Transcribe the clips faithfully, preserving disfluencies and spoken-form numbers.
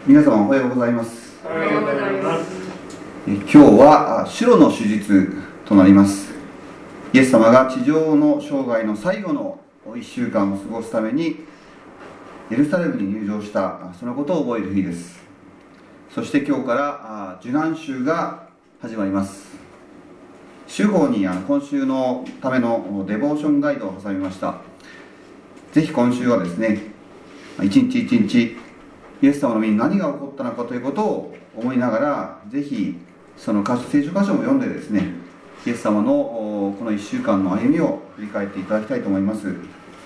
皆様おはようございます。 おはようございます。 今日はシュロの手術となります。イエス様が地上の生涯の最後のいっしゅうかんを過ごすためにエルサレムに入場した、そのことを覚える日です。そして今日から受難週が始まります。週報に今週のためのデボーションガイドを挟みました。ぜひ今週はですね、一日一日イエス様の身に何が起こったのかということを思いながら、ぜひその聖書箇所も読んでですね、イエス様のこのいっしゅうかんの歩みを振り返っていただきたいと思います。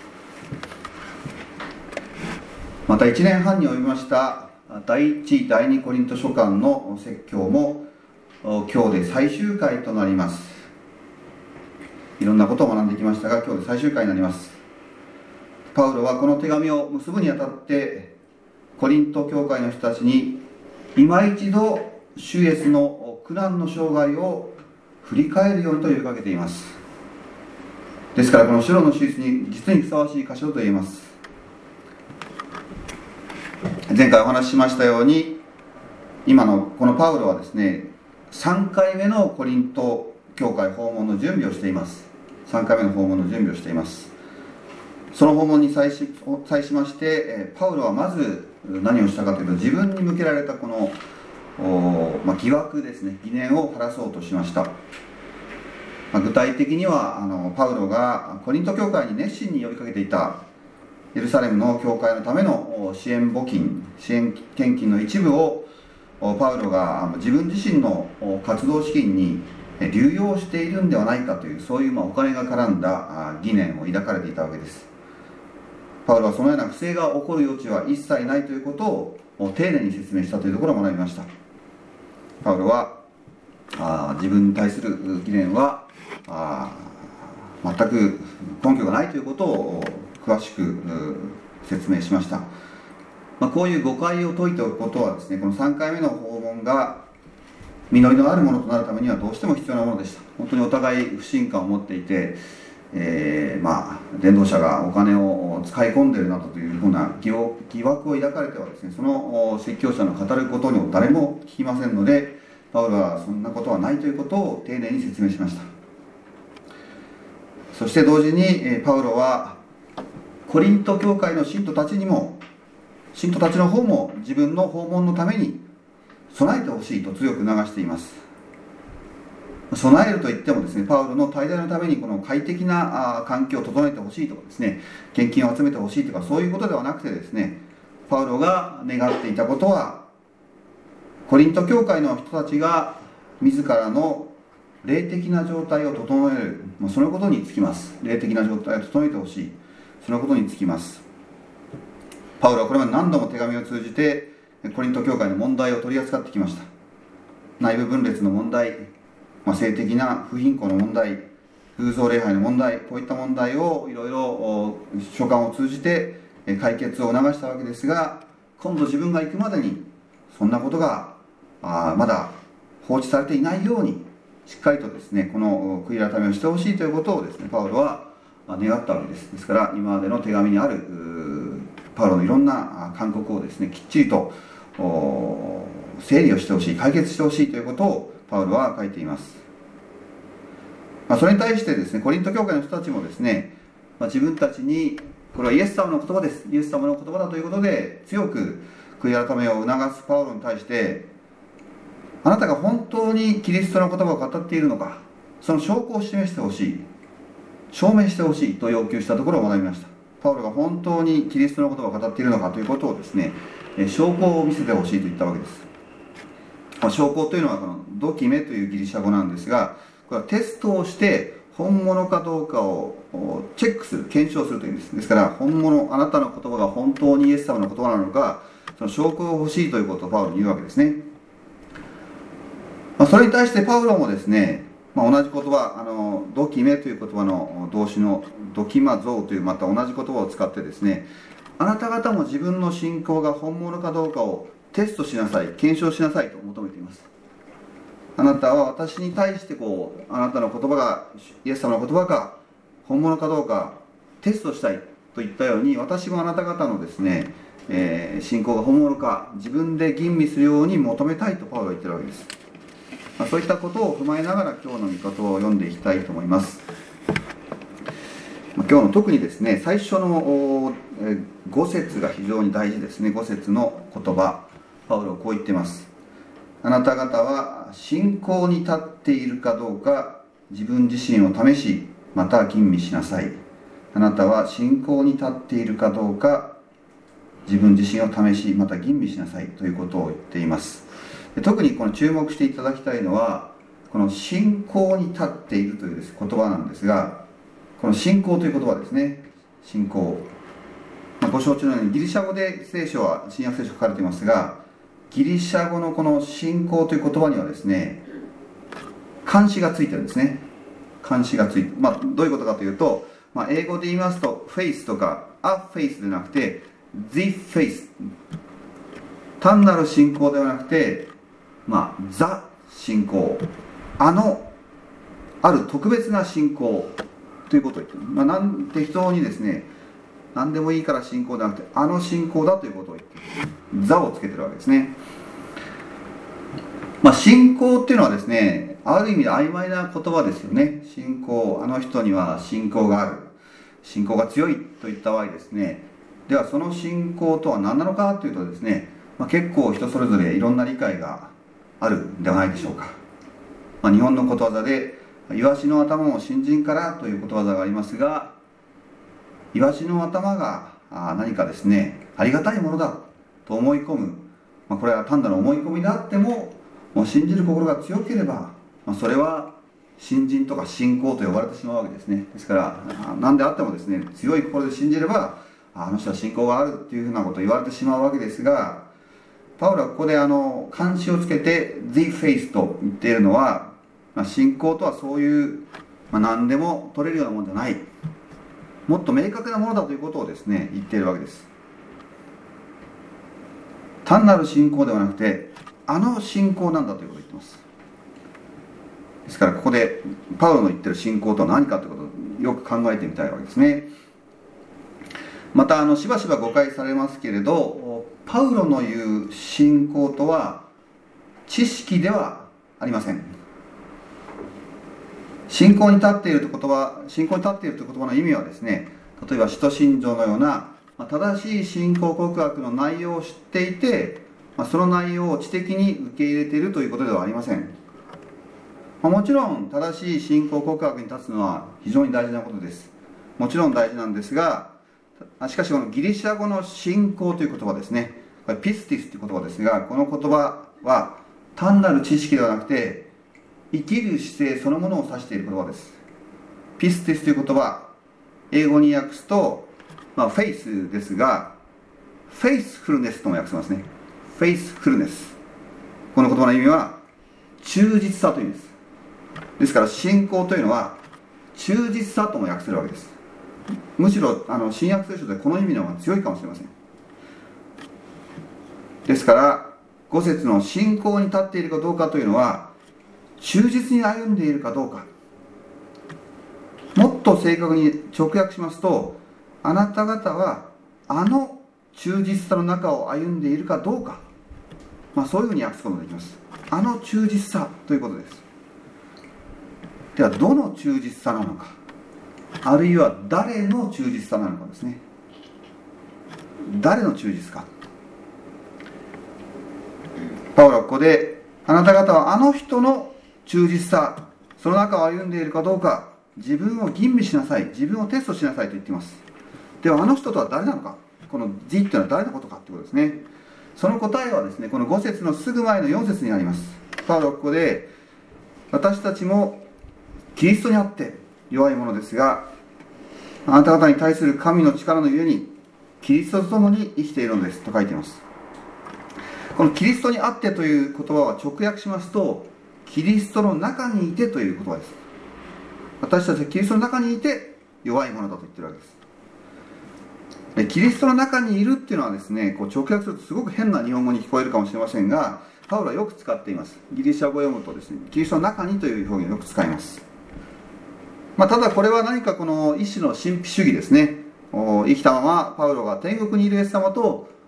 またいちねんはんに及びました第一第二コリント書簡の説教も今日で最終回となります。いろんなことを学んできましたが、今日で最終回になります。パウロはこの手紙を結ぶにあたってコリント教会の人たちに今一度主イエスの苦難の生涯を振り返るようにと呼びかけています。ですからこのシュロの手術に実にふさわしい箇所と言えます。前回お話ししましたように、今のこのパウロはですね、さんかいめのコリント教会訪問の準備をしています。さんかいめの訪問の準備をしています。その訪問に際し、際しましてパウロはまず何をしたかというと、自分に向けられたこの、まあ、疑惑ですね、疑念を晴らそうとしました。まあ、具体的にはあのパウロがコリント教会に熱心に呼びかけていたエルサレムの教会のための支援募金、支援献金の一部をパウロが自分自身の活動資金に流用しているんではないかという、そういうまあお金が絡んだ疑念を抱かれていたわけです。パウロはそのような不正が起こる余地は一切ないということを丁寧に説明したというところを学びました。パウロはあ自分に対する疑念はあ全く根拠がないということを詳しく説明しました。まあ、こういう誤解を解いておくことはですね、このさんかいめの訪問が実りのあるものとなるためにはどうしても必要なものでした。本当にお互い不信感を持っていて、えー、まあ伝道者がお金を使い込んでいるなどというふうな疑惑を抱かれてはですね、その説教者の語ることにも誰も聞きませんので、パウロはそんなことはないということを丁寧に説明しました。そして同時にパウロはコリント教会の信徒たちにも、信徒たちの方も自分の訪問のために備えてほしいと強く促しています。備えるといってもですね、パウロの滞在のためにこの快適な環境を整えてほしいとかですね、献金を集めてほしいとか、そういうことではなくてですね、パウロが願っていたことは、コリント教会の人たちが自らの霊的な状態を整える、そのことにつきます。霊的な状態を整えてほしい、そのことにつきます。パウロはこれまで何度も手紙を通じてコリント教会の問題を取り扱ってきました。内部分裂の問題、まあ、性的な不貧困の問題、偶像礼拝の問題、こういった問題をいろいろ書簡を通じて解決を促したわけですが、今度自分が行くまでにそんなことがあまだ放置されていないように、しっかりとですね、この悔い改めをしてほしいということをですね、パウロは願ったわけです。ですから今までの手紙にあるパウロのいろんな勧告をですね、きっちりと整理をしてほしい、解決してほしいということをパウロは書いています。まあ、それに対してですね、コリント教会の人たちもですね、まあ、自分たちにこれはイエス様の言葉です、イエス様の言葉だということで強く悔い改めを促すパウロに対して、あなたが本当にキリストの言葉を語っているのか、その証拠を示してほしい、証明してほしいと要求したところを学びました。パウロが本当にキリストの言葉を語っているのかということをですね、証拠を見せてほしいと言ったわけです。証拠というのはこのドキメというギリシャ語なんですが、これはテストをして本物かどうかをチェックする、検証するというんです。ですから本物、あなたの言葉が本当にイエス様の言葉なのか、その証拠が欲しいということをパウロに言うわけですね。まあ、それに対してパウロもですね、まあ、同じ言葉、あのドキメという言葉の動詞のドキマゾウというまた同じ言葉を使ってですね、あなた方も自分の信仰が本物かどうかをテストしなさい、検証しなさいと求めています。あなたは私に対してこう、あなたの言葉がイエス様の言葉か本物かどうかテストしたいといったように、私もあなた方のですね、 えー、信仰が本物か自分で吟味するように求めたいとパウロは言ってるわけです。まあ、そういったことを踏まえながら今日の御言葉を読んでいきたいと思います。まあ、今日の特にですね、最初のご節が非常に大事ですね。ご節の言葉、パウロはこう言っています。あなた方は信仰に立っているかどうか自分自身を試し、また吟味しなさい。あなたは信仰に立っているかどうか自分自身を試し、また吟味しなさいということを言っています。特にこの注目していただきたいのは、この信仰に立っているという言葉なんですが、この信仰という言葉ですね。信仰、まあ、ご承知のようにギリシャ語で聖書は新約聖書書かれていますが、ギリシャ語のこの信仰という言葉にはですね、冠詞がついてるんですね。冠詞がついて、まあ、どういうことかというと、まあ、英語で言いますと faith とか a faith でなくて the faith、 単なる信仰ではなくて、まあ、ザ信仰、あのある特別な信仰ということを言っている。まあ、なん適当にですね、何でもいいから信仰ではなくてあの信仰だということを言っている。ザをつけてるわけですね。まあ、信仰っていうのはですね、ある意味で曖昧な言葉ですよね。信仰、あの人には信仰がある、信仰が強いといった場合ですね、ではその信仰とは何なのかというとですね、まあ、結構人それぞれいろんな理解があるんではないでしょうか。まあ、日本のことわざでイワシの頭も新人からということわざがありますが、イワシの頭が何かですね、ありがたいものだと思い込む、まあ、これは単なる思い込みであっても、もう信じる心が強ければ、まあ、それは信心とか信仰と呼ばれてしまうわけですね。ですから何であってもですね、強い心で信じれば、あの人は信仰があるっていうふうなことを言われてしまうわけですが、パウロはここであの冠詞をつけて The Faith と言っているのは、まあ、信仰とはそういう、まあ、何でも取れるようなものじゃない、もっと明確なものだということをですね言っているわけです。単なる信仰ではなくてあの信仰なんだということを言っています。ですからここでパウロの言っている信仰とは何かということをよく考えてみたいわけですね。またあのしばしば誤解されますけれど、パウロの言う信仰とは知識ではありません。信仰に立っているという言葉、信仰に立っているという言葉の意味はですね、例えば使徒信条のような正しい信仰告白の内容を知っていて、その内容を知的に受け入れているということではありません。もちろん正しい信仰告白に立つのは非常に大事なことです。もちろん大事なんですが、しかしこのギリシャ語の信仰という言葉ですね、これピスティスという言葉ですが、この言葉は単なる知識ではなくて生きる姿勢そのものを指している言葉です。ピスティスという言葉、英語に訳すと、まあ、フェイスですが、フェイスフルネスとも訳せますね。フェイスフルネス、この言葉の意味は忠実さという意味です。ですから信仰というのは忠実さとも訳せるわけです。むしろあの新約聖書でこの意味の方が強いかもしれません。ですからご節の信仰に立っているかどうかというのは忠実に歩んでいるかどうか、もっと正確に直訳しますと、あなた方はあの忠実さの中を歩んでいるかどうか、まあ、そういうふうに訳すことができます。あの忠実さということです。ではどの忠実さなのか、あるいは誰の忠実さなのかですね。誰の忠実か。パウロはここで、あなた方はあの人の忠実さ、その中を歩んでいるかどうか、自分を吟味しなさい、自分をテストしなさいと言っています。ではあの人とは誰なのか、この「字」というのは誰のことかということですね。その答えはですね、このご節のすぐ前のよん節にあります。パウロはここで、私たちもキリストにあって弱いものですが、あなた方に対する神の力のゆえにキリストと共に生きているのですと書いています。このキリストにあってという言葉は直訳しますと、キリストの中にいてという言葉です。私たちはキリストの中にいて弱いものだと言っているわけです。でキリストの中にいるっていうのはですね、こう直訳するとすごく変な日本語に聞こえるかもしれませんが、パウロはよく使っています。ギリシャ語を読むとですね、キリストの中にという表現をよく使います。まあ、ただこれは何かこの一種の神秘主義ですね。生きたままパウロが天国にいるイエス様と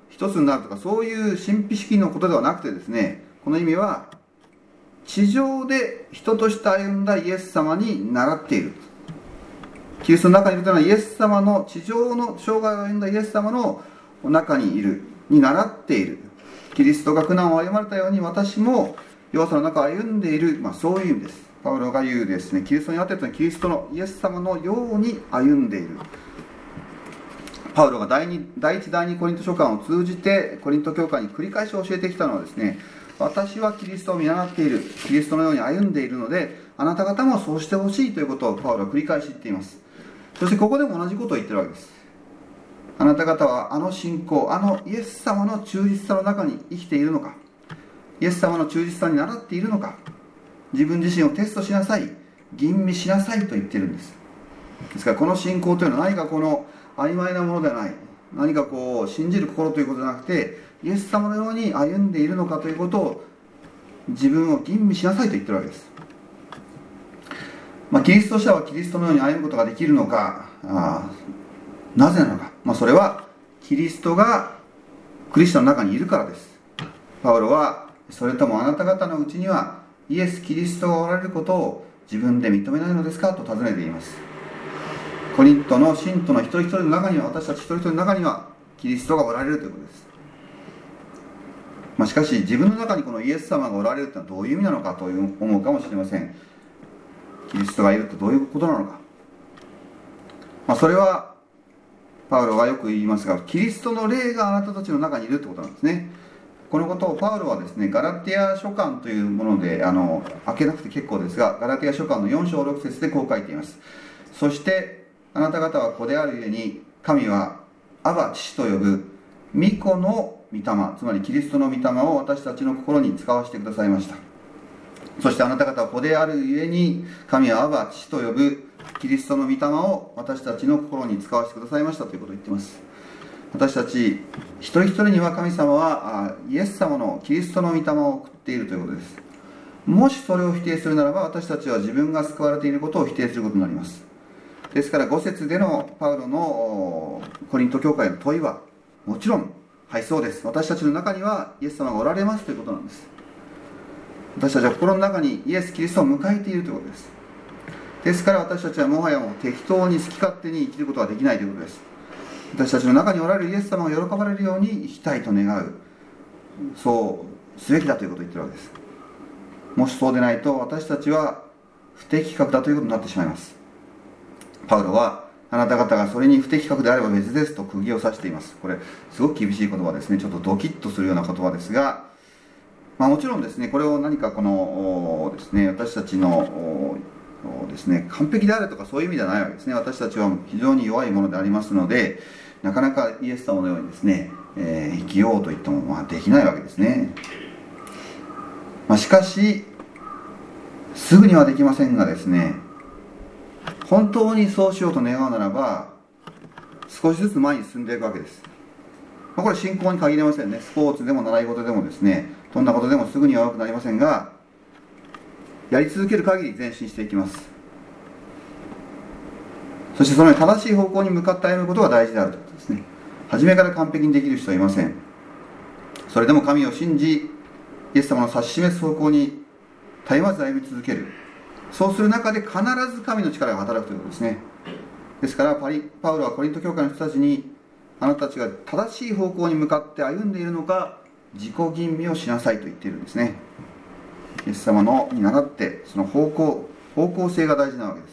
一つになるとか、そういう神秘式のことではなくてですね、この意味は地上で人として歩んだイエス様に倣っている。キリストの中にいるというのはイエス様の地上の生涯を歩んだイエス様の中にいるに倣っている。キリストが苦難を歩まれたように私も弱さの中を歩んでいる、まあ、そういう意味です。パウロが言うですね、キリストにあっているというのはキリストのイエス様のように歩んでいる。パウロが第一第一第二コリント書簡を通じてコリント教会に繰り返し教えてきたのはですね、私はキリストを見習っている、キリストのように歩んでいるので、あなた方もそうしてほしいということをパウロは繰り返し言っています。そしてここでも同じことを言ってるわけです。あなた方はあの信仰、あのイエス様の忠実さの中に生きているのか、イエス様の忠実さに倣っているのか、自分自身をテストしなさい、吟味しなさいと言っているんです。ですからこの信仰というのは何かこの曖昧なものではない、何かこう信じる心ということじゃなくて、イエス様のように歩んでいるのかということを自分を吟味しなさいと言ってるわけです。まあ、キリスト者はキリストのように歩むことができるのか、あなぜなのか、まあ、それはキリストがクリスチャンの中にいるからです。パウロはそれともあなた方のうちにはイエス・キリストがおられることを自分で認めないのですかと尋ねています。コリントの信徒の一人一人の中には、私たち一人一人の中にはキリストがおられるということです。まあ、しかし自分の中にこのイエス様がおられるというのはどういう意味なのかと思うかもしれません。キリストがいるとどういうことなのか、まあ、それはパウロがよく言いますが、キリストの霊があなたたちの中にいるということなんですね。このことをパウロはですね、ガラティア書簡というものであの開けなくて結構ですが、ガラティア書簡のよん章ろく節でこう書いています。そしてあなた方は子であるゆえに、神はアバ父と呼ぶ御子の御霊、つまりキリストの御霊を私たちの心に使わせてくださいました。そしてあなた方は子であるゆえに、神はアバ父と呼ぶキリストの御霊を私たちの心に使わせてくださいましたということを言っています。私たち一人一人には神様はイエス様のキリストの御霊を送っているということです。もしそれを否定するならば、私たちは自分が救われていることを否定することになります。ですからご節でのパウロのコリント教会の問いは、もちろんはいそうです、私たちの中にはイエス様がおられますということなんです。私たちは心の中にイエス・キリストを迎えているということです。ですから私たちはもはやもう適当に好き勝手に生きることはできないということです。私たちの中におられるイエス様が喜ばれるように生きたいと願う、そうすべきだということを言っているわけです。もしそうでないと、私たちは不適格だということになってしまいます。パウロは、あなた方がそれに不適格であれば別ですと釘を刺しています。これすごく厳しい言葉ですね。ちょっとドキッとするような言葉ですが、まあ、もちろんですね、これを何かこのですね、私たちのですね、完璧であるとかそういう意味ではないわけですね。私たちは非常に弱いものでありますので、なかなかイエス様のようにですね、えー、生きようと言ってもまあできないわけですね。まあ、しかしすぐにはできませんがですね、本当にそうしようと願うならば、少しずつ前に進んでいくわけです。まあ、これ信仰に限りませんね。スポーツでも習い事でもですね、どんなことでもすぐには悪くなりませんが、やり続ける限り前進していきます。そしてその正しい方向に向かって歩むことが大事であるということですね。初めから完璧にできる人はいません。それでも神を信じ、イエス様の指し示す方向に絶えまず歩み続ける。そうする中で必ず神の力が働くということですね。ですからパリパウロはコリント教会の人たちに、あなたたちが正しい方向に向かって歩んでいるのか、自己吟味をしなさいと言っているんですね。イエス様のに倣って、その方向方向性が大事なわけです。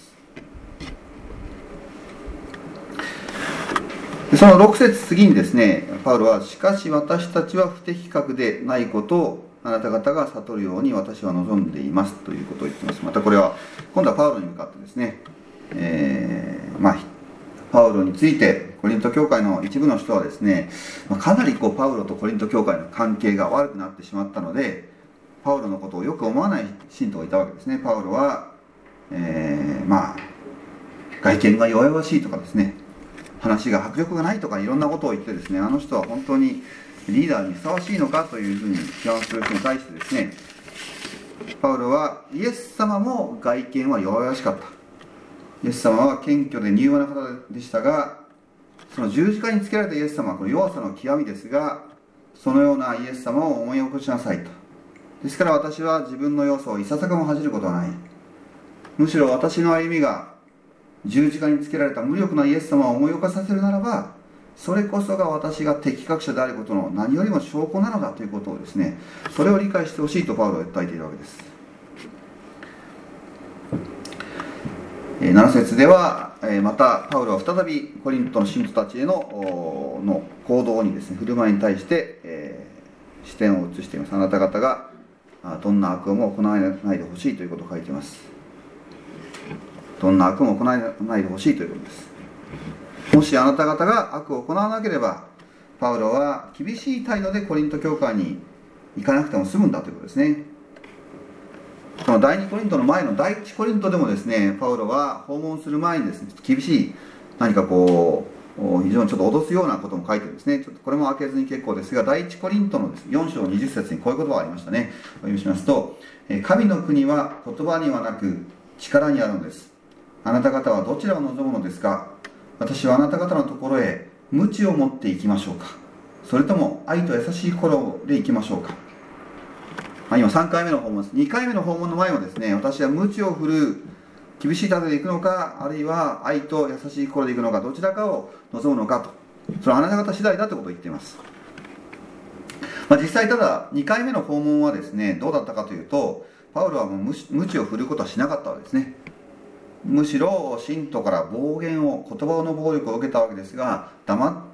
でそのろく節次にですね、パウロは、しかし私たちは不適格でないことをあなた方が悟るように私は望んでいますということを言っています。またこれは今度はパウロに向かってですね、えー、まあパウロについてコリント教会の一部の人はですね、かなりこうパウロとコリント教会の関係が悪くなってしまったので、パウロのことをよく思わない信徒がいたわけですね。パウロは、えー、まあ外見が弱々しいとかですね、話が迫力がないとかいろんなことを言ってですね、あの人は本当にリーダーにふさわしいのかというふうに批判する人に対してですね、パウロはイエス様も外見は弱々しかった。イエス様は謙虚で柔和な方でしたが、 その十字架につけられたイエス様はこの弱さの極みですが、そのようなイエス様を思い起こしなさいと。ですから私は自分の弱さをいささかも恥じることはない。むしろ私の歩みが十字架につけられた無力なイエス様を思い起こさせるならば、それこそが私が適格者であることの何よりも証拠なのだということをですね、それを理解してほしいとパウロは訴えているわけです。なな節ではまたパウロは再びコリントの信徒たちへ の, の行動にですね、振る舞いに対して、えー、視点を移しています。あなた方がどんな悪をも行わないでほしいということを書いています。どんな悪も行わないでほしいということです。もしあなた方が悪を行わなければ、パウロは厳しい態度でコリント教会に行かなくても済むんだということですね。この第二コリントの前の第一コリントでもですね、パウロは訪問する前にですね、厳しい何かこう非常にちょっと脅すようなことも書いてるんですね。ちょっとこれも開けずに結構ですが、第一コリントのよん章にじゅっ節にこういう言葉がありましたね。お読みしますと、神の国は言葉にはなく力にあるのです。あなた方はどちらを望むのですか。私はあなた方のところへ鞭を持って行きましょうか、それとも愛と優しい心で行きましょうか。まあ、今さんかいめの訪問です。にかいめの訪問の前もですね、私は鞭を振る厳しい態度で行くのか、あるいは愛と優しい心で行くのか、どちらかを望むのかと、それはあなた方次第だということを言っています。まあ、実際ただにかいめの訪問はですね、どうだったかというと、パウロはもう鞭を振ることはしなかったわけですね。むしろ信徒から暴言を、言葉の暴力を受けたわけですが、黙って、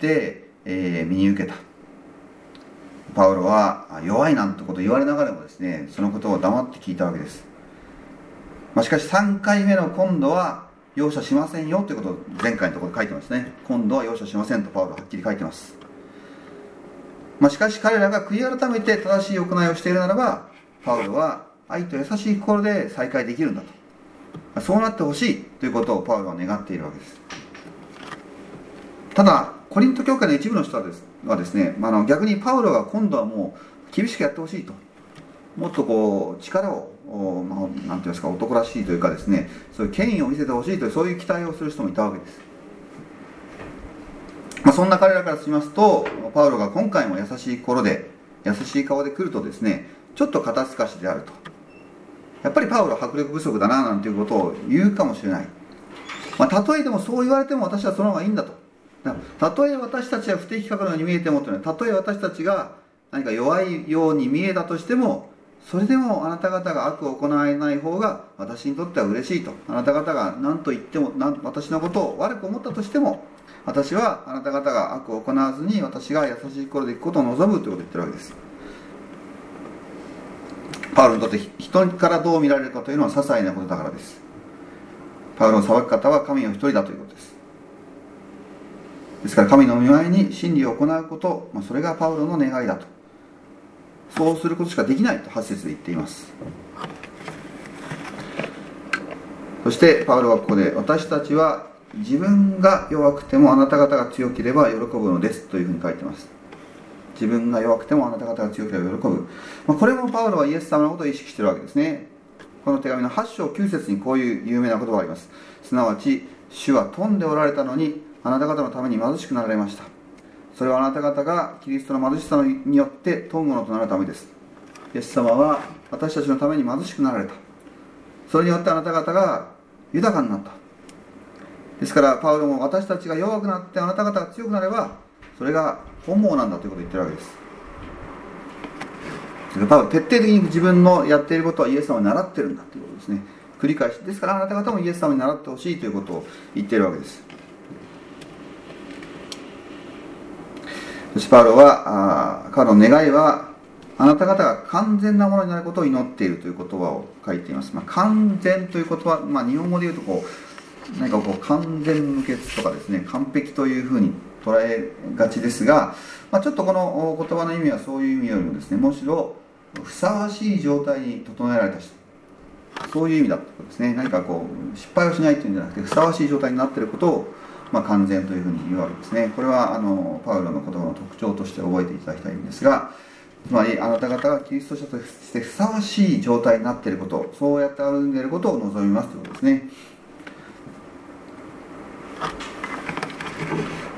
えー、身に受けた。パウロは弱いなんてことを言われながらもですね、そのことを黙って聞いたわけです。まあ、しかしさんかいめの今度は容赦しませんよということを前回のところで書いてますね。今度は容赦しませんとパウロははっきり書いてます。まあ、しかし彼らが悔い改めて正しい行いをしているならば、パウロは愛と優しい心で再会できるんだと、そうなってほしいということをパウロは願っているわけです。ただコリント教会の一部の人はですはですね、まあ、の逆にパウロが今度はもう厳しくやってほしいと、もっとこう力を、まあ、なんていうんですか、男らしいというかですね、そういう権威を見せてほしいという、そういう期待をする人もいたわけです。まあ、そんな彼らからしますと、パウロが今回も優しい心で優しい顔で来るとですね、ちょっと肩透かしであると、やっぱりパウロは迫力不足だななんていうことを言うかもしれない。まあ、たとえでもそう言われても私はその方がいいんだと。たとえ私たちは不適格のように見えてもというのは、たとえ私たちが何か弱いように見えたとしても、それでもあなた方が悪を行えない方が私にとっては嬉しいと。あなた方が何と言っても、私のことを悪く思ったとしても、私はあなた方が悪を行わずに私が優しい心でいくことを望むということを言ってるわけです。パウロにとって人からどう見られるかというのは些細なことだからです。パウロを裁く方は神の一人だということです。ですから神の御前に真理を行うこと、まあ、それがパウロの願いだと。そうすることしかできないとはち節で言っています。そしてパウロはここで、私たちは自分が弱くてもあなた方が強ければ喜ぶのですというふうに書いています。自分が弱くてもあなた方が強ければ喜ぶ、まあ、これもパウロはイエス様のことを意識しているわけですね。この手紙のはち章きゅう節にこういう有名な言葉があります。すなわち主は富んでおられたのにあなた方のために貧しくなられました。それはあなた方がキリストの貧しさによって富むものとなるためです。イエス様は私たちのために貧しくなられた。それによってあなた方が豊かになった。ですからパウロも、私たちが弱くなってあなた方が強くなればそれが本望なんだということを言ってるわけです。パウロ徹底的に自分のやっていることはイエス様に習ってるんだということですね。繰り返し、ですからあなた方もイエス様に習ってほしいということを言っているわけです。そしてパウロは、あ彼の願いはあなた方が完全なものになることを祈っているという言葉を書いています。まあ、完全という言葉、まあ、日本語で言うとこう何かこう完全無欠とかですね、完璧というふうに捉えがちですが、まあ、ちょっとこの言葉の意味はそういう意味よりもですね、むしろふさわしい状態に整えられた人、そういう意味だということですね。何かこう失敗をしないというんじゃなくて、ふさわしい状態になっていることを、まあ、完全というふうに言うわけですね。これはあのパウロの言葉の特徴として覚えていただきたいんですが、つまりあなた方がキリスト者としてふさわしい状態になっていること、そうやって歩んでいることを望みますということですね。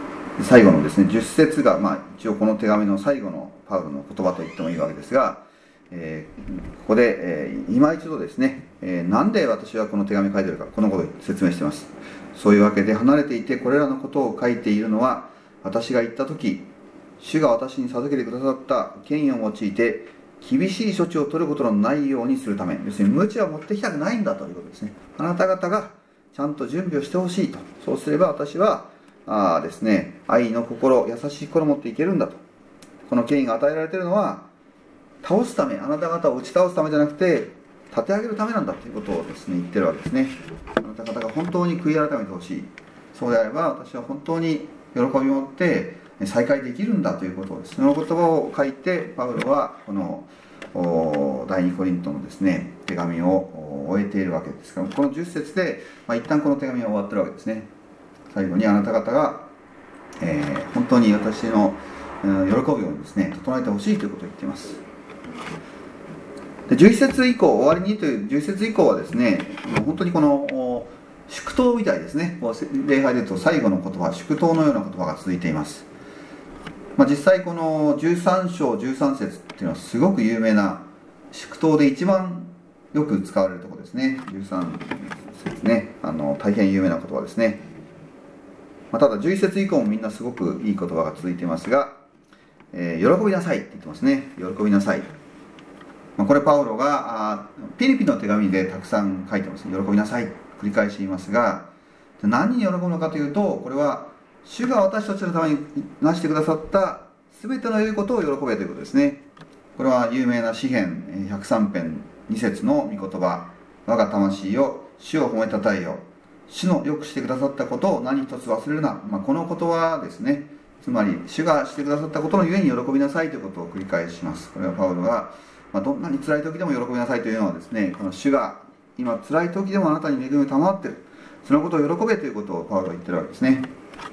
最後のですねじゅっ節が、まあ、一応この手紙の最後のパウロの言葉と言ってもいいわけですが、えー、ここで、えー、今一度ですね、えー、なんで私はこの手紙を書いているか、このことを説明しています。そういうわけで、離れていてこれらのことを書いているのは、私が言った時、主が私に授けてくださった権威を用いて厳しい処置を取ることのないようにするため、要するに無知は持ってきたくないんだということですね。あなた方がちゃんと準備をしてほしいと。そうすれば私はあですね、愛の心、優しい心を持っていけるんだと。この権威が与えられているのは、倒すため、あなた方を打ち倒すためじゃなくて立て上げるためなんだということをですね言ってるわけですね。あなた方が本当に悔い改めてほしい。そうであれば私は本当に喜びを持って再会できるんだということをですね、その言葉を書いてパウロはこの第二コリントのですね手紙を終えているわけですから、このじゅっ節で、まあ、一旦この手紙は終わってるわけですね。最後にあなた方が、えー、本当に私の喜ぶようにですね整えてほしいということを言っています。でじゅういち節以降、終わりにというじゅういち節以降はですね、本当にこの祝祷みたいですね。礼拝で言うと最後の言葉、祝祷のような言葉が続いています。まあ、実際このじゅうさん章じゅうさん節っていうのはすごく有名な祝祷で一番よく使われるところですね。じゅうさん節ね、あの大変有名な言葉ですね。まあ、ただじゅういち節以降もみんなすごくいい言葉が続いていますが、えー、喜びなさいって言ってますね。喜びなさい。まあ、これパウロがピリピの手紙でたくさん書いてます。喜びなさい繰り返し言いますが、何に喜ぶのかというと、これは主が私たちのためになしてくださった全ての良いことを喜べということですね。これは有名な詩編ひゃくさん編に節の御言葉、我が魂よ主を褒めたたえよ、主のよくしてくださったことを何一つ忘れるな、まあ、この言葉ですね。つまり主がしてくださったことのゆえに喜びなさいということを繰り返します。これはパウロが、まあ、どんなに辛い時でも喜びなさいというのはですね、この主が今辛い時でもあなたに恵みを賜っている、そのことを喜べということをパウロは言ってるわけですね。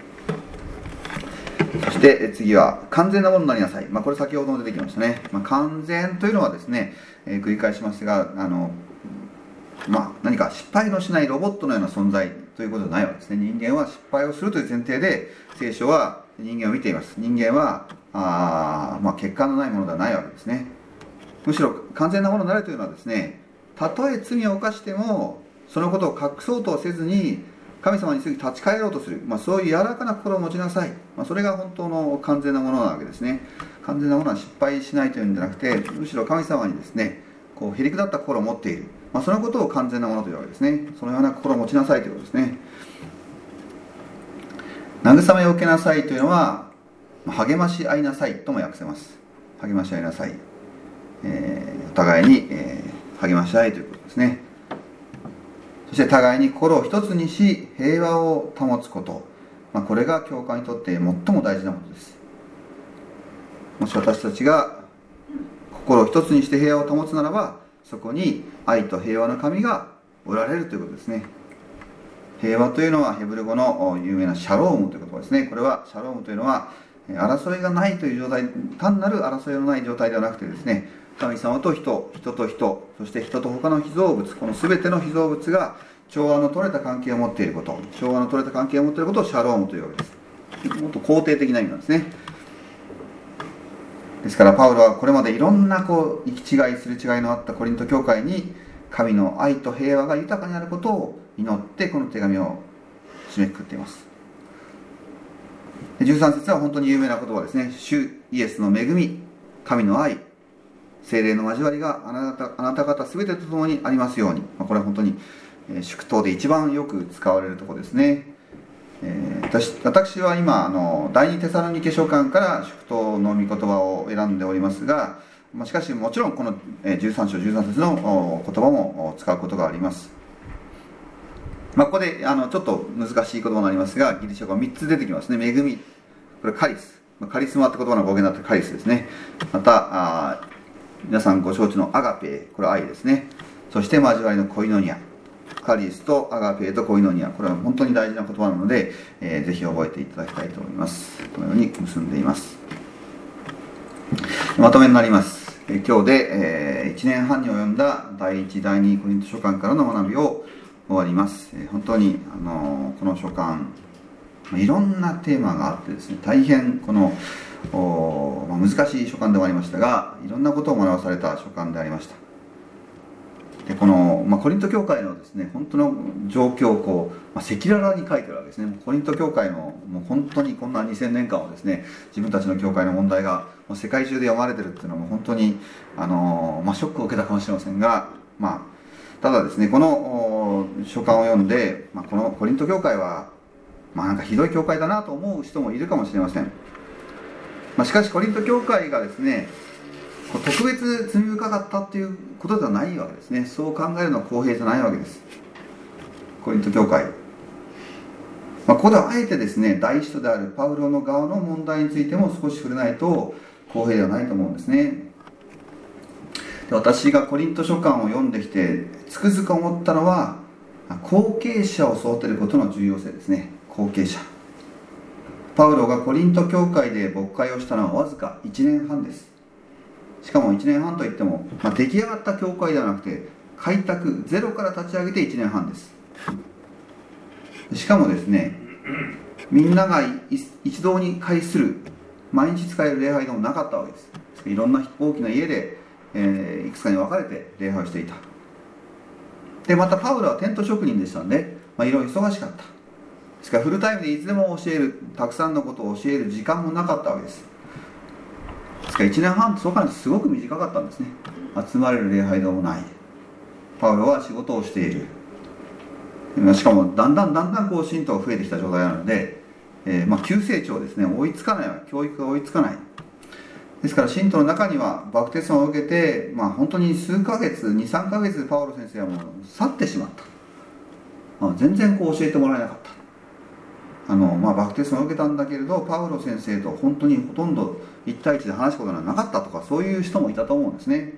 そして次は完全なものになりなさい。まあ、これ先ほども出てきましたね。まあ、完全というのはですね、えー、繰り返しますが、あの、まあ、何か失敗のしないロボットのような存在ということではないわけですね。人間は失敗をするという前提で聖書は人間を見ています。人間はあ、まあ、欠陥のないものではないわけですね。むしろ完全なものになるというのはですね、たとえ罪を犯してもそのことを隠そうとせずに神様にすぐ立ち返ろうとする、まあ、そういう柔らかな心を持ちなさい、まあ、それが本当の完全なものなわけですね。完全なものは失敗しないというんじゃなくて、むしろ神様にですねこうへりくだった心を持っている、まあ、そのことを完全なものというわけですね。そのような心を持ちなさいということですね。慰めを受けなさいというのは励まし合いなさいとも訳せます。励まし合いなさい、えー、お互いに、えー、励まし合いということですね。そして互いに心を一つにし平和を保つこと、まあ、これが教会にとって最も大事なことです。もし私たちが心を一つにして平和を保つならば、そこに愛と平和の神がおられるということですね。平和というのはヘブル語の有名なシャロームという言葉ですね。これはシャロームというのは争いがないという状態、単なる争いのない状態ではなくてですね、神様と人、人と人、そして人と他の被造物、この全ての被造物が調和の取れた関係を持っていること、調和の取れた関係を持っていることをシャロームというわけです。もっと肯定的な意味なんですね。ですからパウロはこれまでいろんなこう行き違いする違いのあったコリント教会に神の愛と平和が豊かになることを祈ってこの手紙を締めくくっています。じゅうさん節は本当に有名な言葉ですね。主イエスの恵み、神の愛、聖霊の交わりがあなた、あなた方全てと共にありますように。これは本当に祝祷で一番よく使われるところですね。えー、私, 私は今あの第二テサロニケ書簡から祝祷の御言葉を選んでおりますが、まあ、しかしもちろんこのじゅうさん章じゅうさん節の言葉も使うことがあります。まあ、ここであのちょっと難しい言葉になりますが、ギリシャ語がみっつ出てきますね。恵み、これカリス、カリスマって言葉の語源になってカリスですね。またあ皆さんご承知のアガペー、これは愛ですね。そして交わりのコイノニア、カリスとアガペーとコイノニア、これは本当に大事な言葉なので、えー、ぜひ覚えていただきたいと思います。このように結んでいます。まとめになります。えー、今日で、えー、いちねんはんに及んだだいいち、だいにコリント書簡からの学びを終わります。えー、本当に、あのー、この書簡いろんなテーマがあってですね、大変この、まあ、難しい書簡でもありましたが、いろんなことを学ばされた書簡でありました。でこの、まあ、コリント教会のですね、本当の状況をこう、まあ、赤裸々に書いてるわけですね。コリント教会のもう本当にこんなにせんねんかんをですね、自分たちの教会の問題がもう世界中で読まれてるっていうのも本当に、あのまあ、ショックを受けたかもしれませんが、まあ、ただですね、この書簡を読んで、まあ、このコリント教会は、まあ、なんかひどい教会だなと思う人もいるかもしれません。まあ、しかしコリント教会がですね、特別罪深かったっていうことではないわけですね。そう考えるのは公平じゃないわけです。コリント教会、まあ、ここではあえてですね、第一人であるパウロの側の問題についても少し触れないと公平ではないと思うんですね。で、私がコリント書簡を読んできてつくづく思ったのは、後継者を育てることの重要性ですね。後継者。パウロがコリント教会で牧会をしたのはわずかいちねんはんです。しかもいちねんはんといっても、まあ、出来上がった教会ではなくて開拓ゼロから立ち上げていちねんはんです。しかもですね、みんなが一堂に会する毎日使える礼拝でもなかったわけです。いろんな大きな家で、えー、いくつかに分かれて礼拝をしていた。でまたパウロはテント職人でしたので、まあ、いろいろ忙しかった。ですからフルタイムでいつでも教える、たくさんのことを教える時間もなかったわけです。ですからいちねんはんとそう考えるとすごく短かったんですね。集まれる礼拝でもない。パウロは仕事をしている。しかもだんだんだんだんこう信徒が増えてきた状態なので、えー、まあ急成長ですね。追いつかない、教育が追いつかない。ですから信徒の中にはバプテスマを受けて、まあ、本当に数ヶ月 にさんかげつでパウロ先生はもう去ってしまった、まあ、全然こう教えてもらえなかった。あの、まあ、バプテスマを受けたんだけれどパウロ先生と本当にほとんどいち対いちで話すことがなかったとか、そういう人もいたと思うんですね。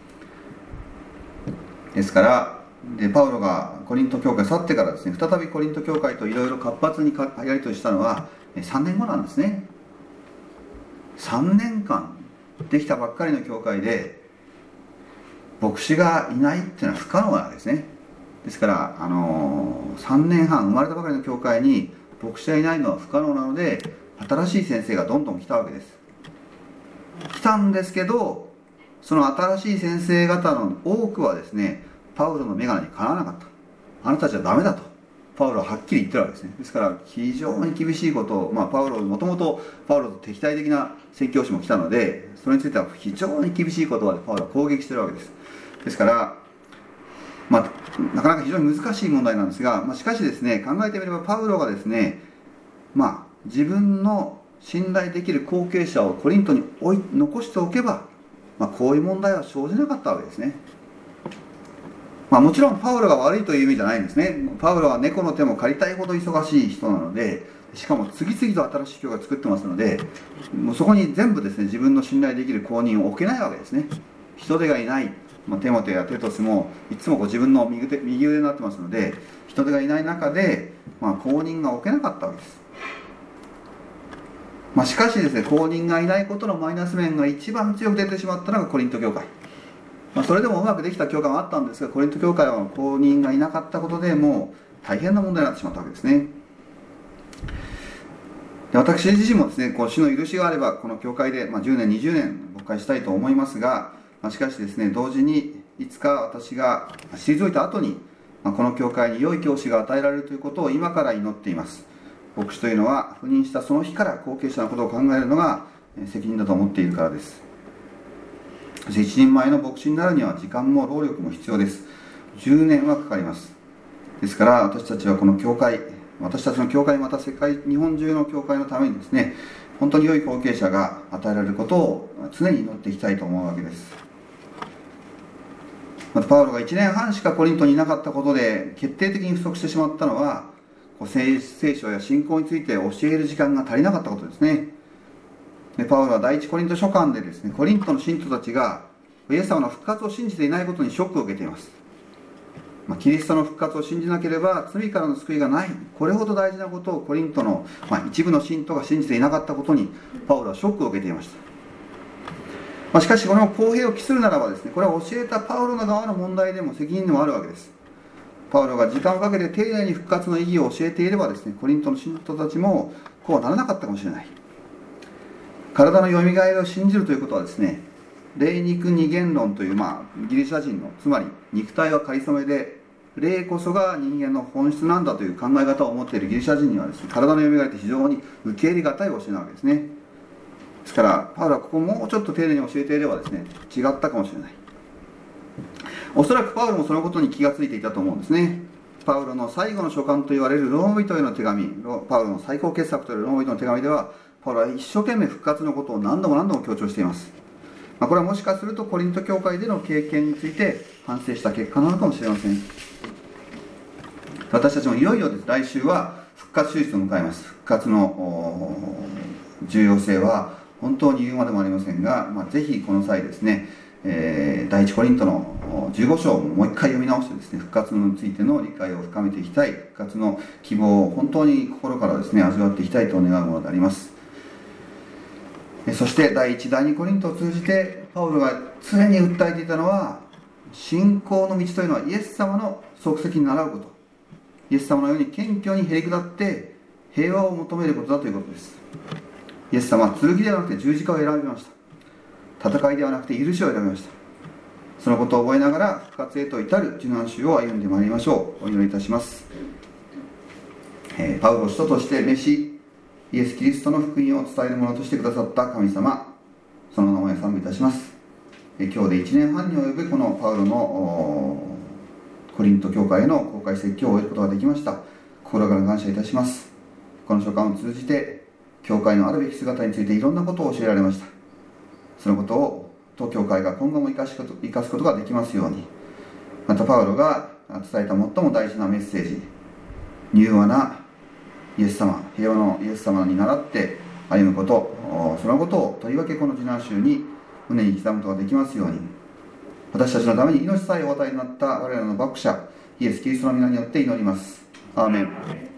ですからでパウロがコリント教会去ってからですね、再びコリント教会といろいろ活発にやり取りしたのはさんねんごなんですね。さんねんかんできたばっかりの教会で牧師がいないっていうのは不可能なわけですね。ですから、あのー、さんねんはん生まれたばかりの教会に牧師がいないのは不可能なので、新しい先生がどんどん来たわけです。来たんですけど、その新しい先生方の多くはですね、パウロの眼鏡にかなわなかった。あなたたちはダメだとパウロははっきり言ってるわけですね。ですから非常に厳しいことを、まあ、パウロもともとパウロと敵対的な宣教師も来たので、それについては非常に厳しい言葉でパウロは攻撃してるわけです。ですから、まあ、なかなか非常に難しい問題なんですが、まあ、しかしですね、考えてみればパウロがですね、まあ、自分の信頼できる後継者をコリントに置い残しておけば、まあ、こういう問題は生じなかったわけですね。まあ、もちろんパウロが悪いという意味じゃないんですね。パウロは猫の手も借りたいほど忙しい人なので、しかも次々と新しい教会を作ってますので、もうそこに全部ですね、自分の信頼できる後任を置けないわけですね。人手がいない、まあ、テモテやテトスもいつもこう自分の右手、右腕になってますので、人手がいない中で、まあ、後任が置けなかったわけです。まあ、しかしですね、後任がいないことのマイナス面が一番強く出てしまったのがコリント教会。まあ、それでもうまくできた教会はあったんですが、コリント教会は後任がいなかったことでもう大変な問題になってしまったわけですね。で、私自身もですね、こう主の許しがあればこの教会で、まあ、じゅうねんにじゅうねん牧会したいと思いますが、まあ、しかしですね、同時にいつか私が退いた後に、まあ、この教会に良い教師が与えられるということを今から祈っています。牧師というのは赴任したその日から後継者のことを考えるのが責任だと思っているからです。そして一人前の牧師になるには時間も労力も必要です。じゅうねんはかかります。ですから私たちはこの教会、私たちの教会、また世界日本中の教会のためにですね、本当に良い後継者が与えられることを常に祈っていきたいと思うわけです。またパウロがいちねんはんしかコリントにいなかったことで決定的に不足してしまったのは、聖書や信仰について教える時間が足りなかったことですね。でパウロは第一コリント書簡でですね、コリントの信徒たちがイエス様の復活を信じていないことにショックを受けています。まあ、キリストの復活を信じなければ罪からの救いがない、これほど大事なことをコリントの、まあ、一部の信徒が信じていなかったことにパウロはショックを受けていました。まあ、しかしこの公平を期するならばですね、これは教えたパウロの側の問題でも責任でもあるわけです。 パウロが時間をかけて丁寧に復活の意義を教えていればですね、コリントの信徒たちもこうならなかったかもしれない。体のよみがえりを信じるということはですね、霊肉二元論という、まあ、ギリシャ人の、つまり肉体は仮初めで霊こそが人間の本質なんだという考え方を持っているギリシャ人にはですね、体のよみがえりって非常に受け入れがたい教えなわけですね。ですからパウロはここをもうちょっと丁寧に教えていればですね、違ったかもしれない。おそらくパウロもそのことに気がついていたと思うんですね。パウロの最後の書簡と言われるローマ人への手紙、パウロの最高傑作というローマ人の手紙では、パウロは一生懸命復活のことを何度も何度も強調しています。まあ、これはもしかするとコリント教会での経験について反省した結果なのかもしれません。私たちもいよいよです。来週は復活手術を迎えます。復活の重要性は本当に言うまでもありませんが、まあ、ぜひこの際ですね、えー、第一コリントのじゅうご章をもう一回読み直してですね、復活についての理解を深めていきたい、復活の希望を本当に心からですね味わっていきたいと願うものであります。そして第一第二コリントを通じてパウロが常に訴えていたのは、信仰の道というのはイエス様の足跡に倣うこと、イエス様のように謙虚にへり下って平和を求めることだということです。イエス様は剣ではなくて十字架を選びました。戦いではなくて許しを選びました。そのことを覚えながら復活へと至る受難週を歩んでまいりましょう。お祈りいたします。えー、パウロ使徒として召し、イエス・キリストの福音を伝えるものとしてくださった神様、その名前を賛美いたします。えー、今日でいちねんはんに及ぶこのパウロのコリント教会への公開説教を終えることができました。心から感謝いたします。この書簡を通じて教会のあるべき姿についていろんなことを教えられました。そのことを当教会が今後も生かしこと生かすことができますように、またパウロが伝えた最も大事なメッセージ、柔和なイエス様、平和のイエス様に倣って歩むこと、そのことをとりわけこの受難週に胸に刻むことができますように、私たちのために命さえお与えになった我らの幕者イエス・キリストの皆によって祈ります。アーメン。